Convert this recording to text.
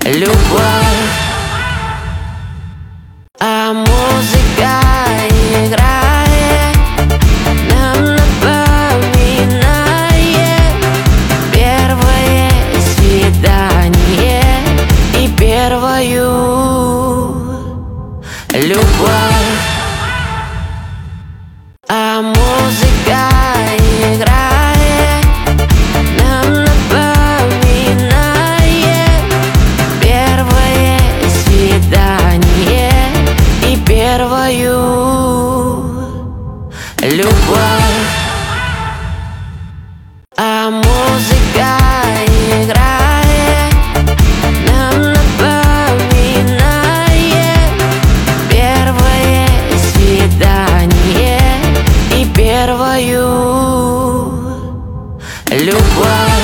любовь. А музыка играет, нам напоминает первое свидание и первую любовь. А музыка играет, нам напоминает первое свидание и первую любовь. А музыка играет, нам напоминает первое свидание и первую любовь.